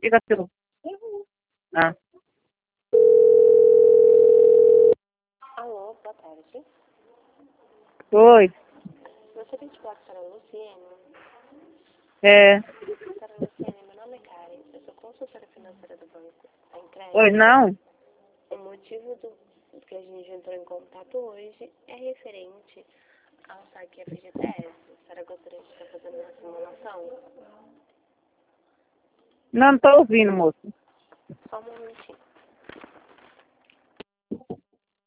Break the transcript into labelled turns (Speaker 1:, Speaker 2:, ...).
Speaker 1: Diga tu. Ah.
Speaker 2: Alô, boa tarde.
Speaker 1: Oi.
Speaker 2: Gostaria de falar com a senhora Luciene.
Speaker 1: É.
Speaker 2: Senhora Luciene, meu nome é Karen. Eu sou consultora financeira do banco. Em crédito.
Speaker 1: Oi, não?
Speaker 2: O motivo do que a gente entrou em contato hoje é referente ao saque FGTS. A senhora gostaria de estar fazendo uma simulação?
Speaker 1: Não tô ouvindo, moço.
Speaker 2: Só um momentinho.